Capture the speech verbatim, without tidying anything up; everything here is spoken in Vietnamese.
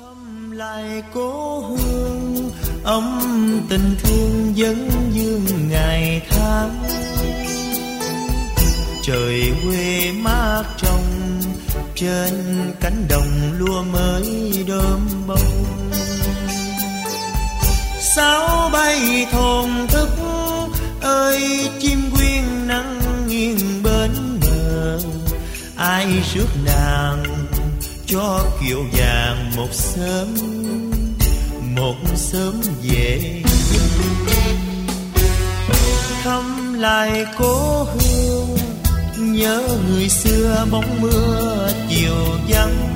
thăm lại cố hương, ấm tình thương vấn dương ngày tháng. Trời quê mát trong, trên cánh đồng lúa mới đơm bông. Sáo bay thổn thức ơi chim quyên nắng nghiêng bên bờ. Ai rước nàng cho kiệu vàng một sớm, một sớm về. Thăm lại cố hương, nhớ người xưa bóng mưa chiều vắng.